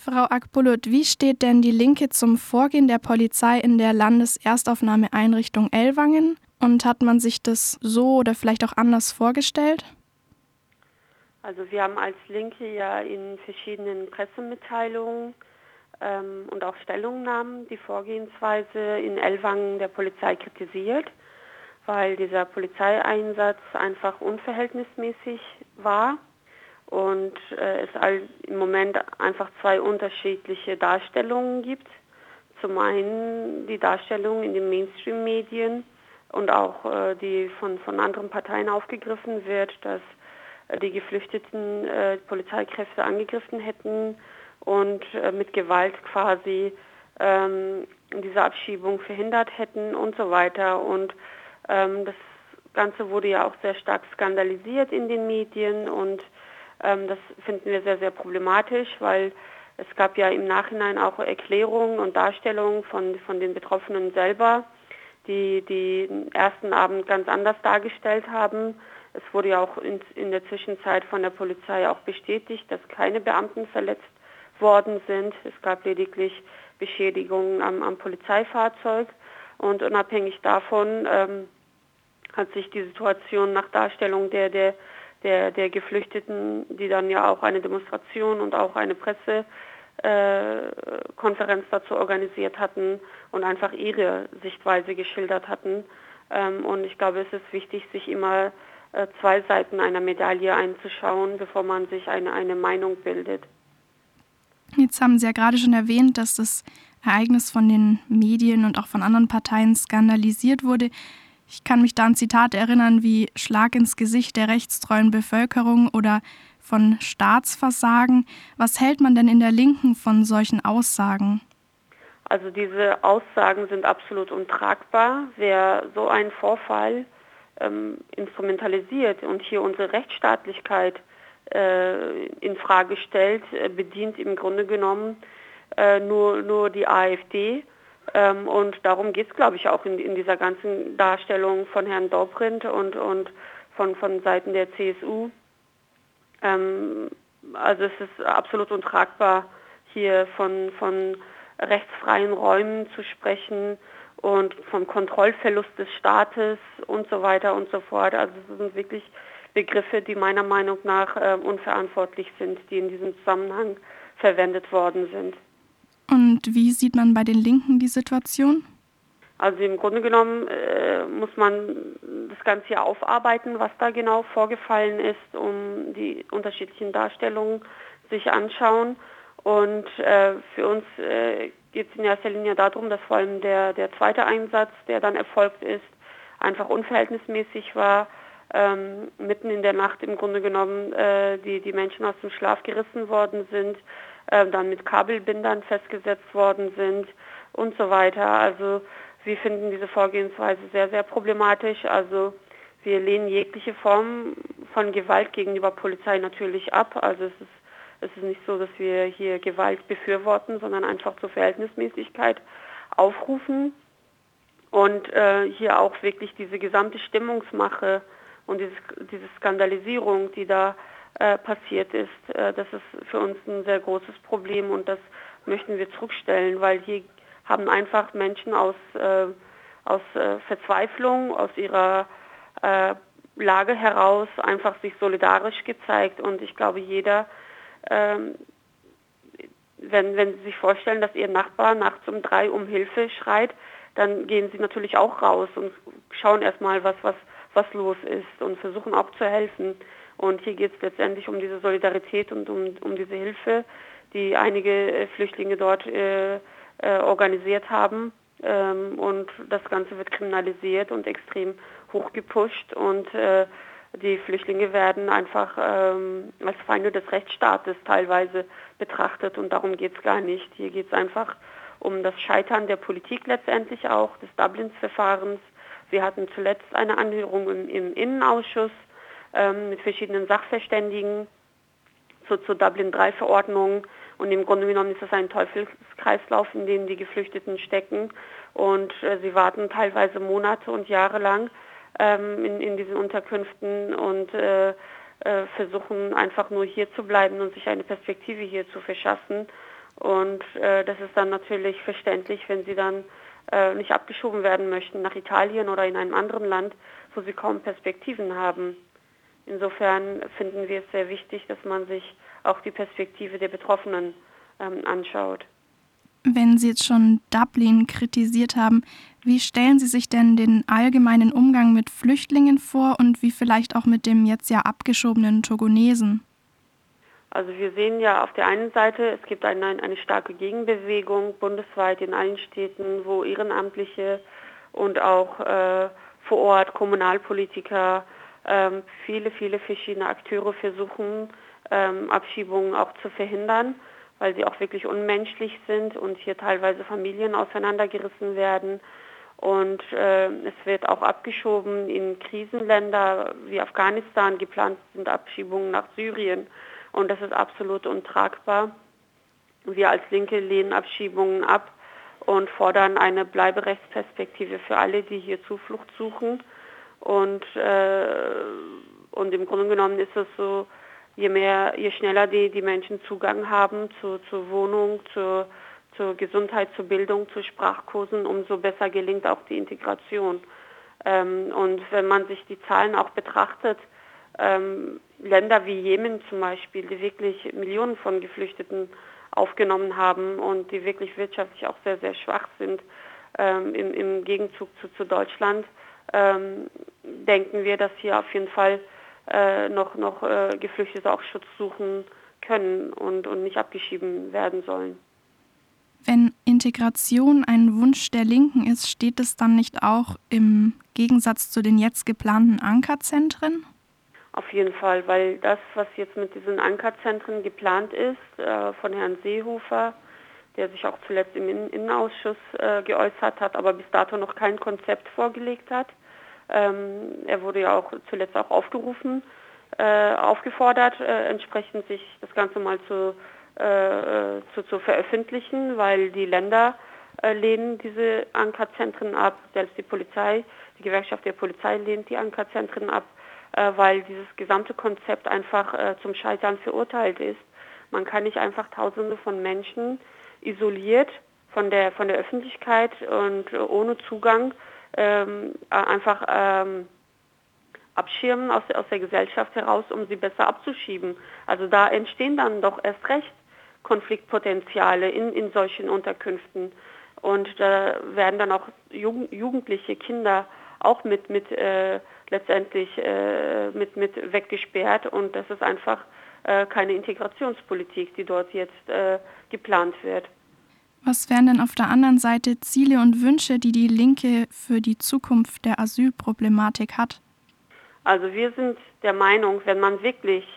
Frau Akbulut, wie steht denn die Linke zum Vorgehen der Polizei in der Landeserstaufnahmeeinrichtung Ellwangen? Und hat man sich das so oder vielleicht auch anders vorgestellt? Also wir haben als Linke ja in verschiedenen Pressemitteilungen und auch Stellungnahmen die Vorgehensweise in Ellwangen der Polizei kritisiert, weil dieser Polizeieinsatz einfach unverhältnismäßig war und es im Moment einfach zwei unterschiedliche Darstellungen gibt. Zum einen die Darstellung in den Mainstream-Medien und auch die von anderen Parteien aufgegriffen wird, dass die Geflüchteten Polizeikräfte angegriffen hätten und mit Gewalt quasi diese Abschiebung verhindert hätten und so weiter. Und das Ganze wurde ja auch sehr stark skandalisiert in den Medien und das finden wir sehr, sehr problematisch, weil es gab ja im Nachhinein auch Erklärungen und Darstellungen von den Betroffenen selber, die den ersten Abend ganz anders dargestellt haben. Es wurde ja auch in der Zwischenzeit von der Polizei auch bestätigt, dass keine Beamten verletzt worden sind. Es gab lediglich Beschädigungen am Polizeifahrzeug. Und unabhängig davon hat sich die Situation nach Darstellung der Geflüchteten, die dann ja auch eine Demonstration und auch eine Pressekonferenz dazu organisiert hatten und einfach ihre Sichtweise geschildert hatten. Und ich glaube, es ist wichtig, sich immer zwei Seiten einer Medaille einzuschauen, bevor man sich eine Meinung bildet. Jetzt haben Sie ja gerade schon erwähnt, dass das Ereignis von den Medien und auch von anderen Parteien skandalisiert wurde. Ich kann mich da an Zitate erinnern wie Schlag ins Gesicht der rechtstreuen Bevölkerung oder von Staatsversagen. Was hält man denn in der Linken von solchen Aussagen? Also diese Aussagen sind absolut untragbar. Wer so einen Vorfall instrumentalisiert und hier unsere Rechtsstaatlichkeit in Frage stellt, bedient im Grunde genommen nur die AfD. Und darum geht es, glaube ich, auch in dieser ganzen Darstellung von Herrn Dobrindt und von Seiten der CSU. Also es ist absolut untragbar, hier von rechtsfreien Räumen zu sprechen und vom Kontrollverlust des Staates und so weiter und so fort. Also das sind wirklich Begriffe, die meiner Meinung nach unverantwortlich sind, die in diesem Zusammenhang verwendet worden sind. Und wie sieht man bei den Linken die Situation? Also im Grunde genommen muss man das Ganze hier aufarbeiten, was da genau vorgefallen ist, um die unterschiedlichen Darstellungen sich anschauen. Und für uns geht es in erster Linie darum, dass vor allem der zweite Einsatz, der dann erfolgt ist, einfach unverhältnismäßig war. Mitten in der Nacht im Grunde genommen die Menschen aus dem Schlaf gerissen worden sind, dann mit Kabelbindern festgesetzt worden sind und so weiter. Also wir finden diese Vorgehensweise sehr, sehr problematisch. Also wir lehnen jegliche Form von Gewalt gegenüber Polizei natürlich ab. Also es ist nicht so, dass wir hier Gewalt befürworten, sondern einfach zur Verhältnismäßigkeit aufrufen und hier auch wirklich diese gesamte Stimmungsmache und diese Skandalisierung, die da passiert ist, das ist für uns ein sehr großes Problem und das möchten wir zurückstellen, weil hier haben einfach Menschen aus Verzweiflung, aus ihrer Lage heraus einfach sich solidarisch gezeigt und ich glaube, jeder, wenn Sie sich vorstellen, dass Ihr Nachbar nachts um 3 um Hilfe schreit, dann gehen Sie natürlich auch raus und schauen erstmal, was los ist und versuchen auch zu helfen. Und hier geht es letztendlich um diese Solidarität und um diese Hilfe, die einige Flüchtlinge dort organisiert haben. Und das Ganze wird kriminalisiert und extrem hochgepusht und die Flüchtlinge werden einfach als Feinde des Rechtsstaates teilweise betrachtet und darum geht es gar nicht. Hier geht es einfach um das Scheitern der Politik letztendlich auch, des Dublins-Verfahrens. Wir hatten zuletzt eine Anhörung im Innenausschuss mit verschiedenen Sachverständigen zur Dublin-III-Verordnung und im Grunde genommen ist das ein Teufelskreislauf, in dem die Geflüchteten stecken und sie warten teilweise Monate und Jahre lang in diesen Unterkünften und versuchen einfach nur hier zu bleiben und sich eine Perspektive hier zu verschaffen. Und das ist dann natürlich verständlich, wenn sie dann nicht abgeschoben werden möchten nach Italien oder in einem anderen Land, wo sie kaum Perspektiven haben. Insofern finden wir es sehr wichtig, dass man sich auch die Perspektive der Betroffenen anschaut. Wenn Sie jetzt schon Dublin kritisiert haben, wie stellen Sie sich denn den allgemeinen Umgang mit Flüchtlingen vor und wie vielleicht auch mit dem jetzt ja abgeschobenen Togonesen? Also wir sehen ja auf der einen Seite, es gibt eine starke Gegenbewegung bundesweit in allen Städten, wo Ehrenamtliche und auch vor Ort Kommunalpolitiker, viele verschiedene Akteure versuchen, Abschiebungen auch zu verhindern, weil sie auch wirklich unmenschlich sind und hier teilweise Familien auseinandergerissen werden. Und es wird auch abgeschoben in Krisenländer wie Afghanistan. Geplant sind Abschiebungen nach Syrien. Und das ist absolut untragbar. Wir als Linke lehnen Abschiebungen ab und fordern eine Bleiberechtsperspektive für alle, die hier Zuflucht suchen. Und im Grunde genommen ist es so, je schneller die Menschen Zugang haben zur Wohnung, zur Gesundheit, zur Bildung, zu Sprachkursen, umso besser gelingt auch die Integration. Und wenn man sich die Zahlen auch betrachtet, Länder wie Jemen zum Beispiel, die wirklich Millionen von Geflüchteten aufgenommen haben und die wirklich wirtschaftlich auch sehr, sehr schwach sind, im Gegenzug zu Deutschland, denken wir, dass hier auf jeden Fall noch Geflüchtete auch Schutz suchen können und nicht abgeschieden werden sollen. Wenn Integration ein Wunsch der Linken ist, steht es dann nicht auch im Gegensatz zu den jetzt geplanten Ankerzentren? Auf jeden Fall, weil das, was jetzt mit diesen Ankerzentren geplant ist, von Herrn Seehofer, der sich auch zuletzt im Innenausschuss geäußert hat, aber bis dato noch kein Konzept vorgelegt hat. Er wurde ja auch zuletzt auch aufgefordert, entsprechend sich das Ganze mal zu veröffentlichen, weil die Länder lehnen diese Ankerzentren ab, selbst die Gewerkschaft der Polizei lehnt die Ankerzentren ab, weil dieses gesamte Konzept einfach zum Scheitern verurteilt ist. Man kann nicht einfach Tausende von Menschen isoliert von der Öffentlichkeit und ohne Zugang einfach abschirmen aus der Gesellschaft heraus, um sie besser abzuschieben. Also da entstehen dann doch erst recht Konfliktpotenziale in solchen Unterkünften. Und da werden dann auch jugendliche Kinder auch letztendlich mit weggesperrt. Und das ist einfach keine Integrationspolitik, die dort jetzt geplant wird. Was wären denn auf der anderen Seite Ziele und Wünsche, die die Linke für die Zukunft der Asylproblematik hat? Also wir sind der Meinung, wenn man wirklich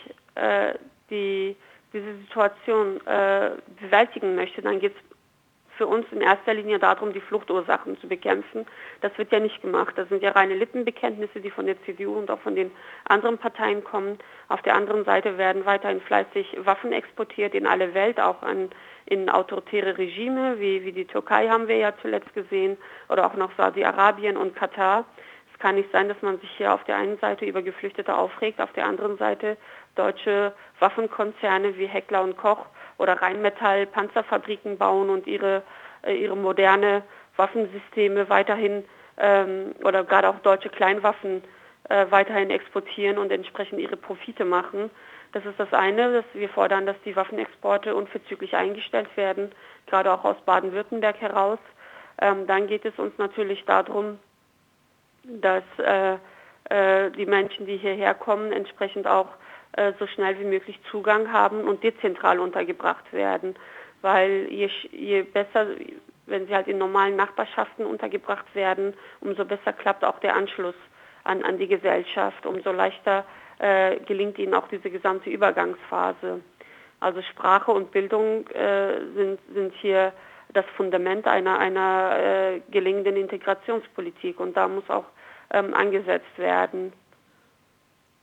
diese Situation bewältigen möchte, dann geht es für uns in erster Linie darum, die Fluchtursachen zu bekämpfen. Das wird ja nicht gemacht. Das sind ja reine Lippenbekenntnisse, die von der CDU und auch von den anderen Parteien kommen. Auf der anderen Seite werden weiterhin fleißig Waffen exportiert in alle Welt, auch in autoritäre Regime, wie die Türkei haben wir ja zuletzt gesehen, oder auch noch Saudi-Arabien und Katar. Es kann nicht sein, dass man sich hier auf der einen Seite über Geflüchtete aufregt, auf der anderen Seite deutsche Waffenkonzerne wie Heckler und Koch oder Rheinmetall Panzerfabriken bauen und ihre moderne Waffensysteme weiterhin oder gerade auch deutsche Kleinwaffen weiterhin exportieren und entsprechend ihre Profite machen. Das ist das eine, dass wir fordern, dass die Waffenexporte unverzüglich eingestellt werden, gerade auch aus Baden-Württemberg heraus. Dann geht es uns natürlich darum, dass die Menschen, die hierher kommen, entsprechend auch so schnell wie möglich Zugang haben und dezentral untergebracht werden. Weil je besser, wenn sie halt in normalen Nachbarschaften untergebracht werden, umso besser klappt auch der Anschluss an die Gesellschaft, umso leichter gelingt ihnen auch diese gesamte Übergangsphase. Also Sprache und Bildung sind hier das Fundament einer gelingenden Integrationspolitik und da muss auch angesetzt werden.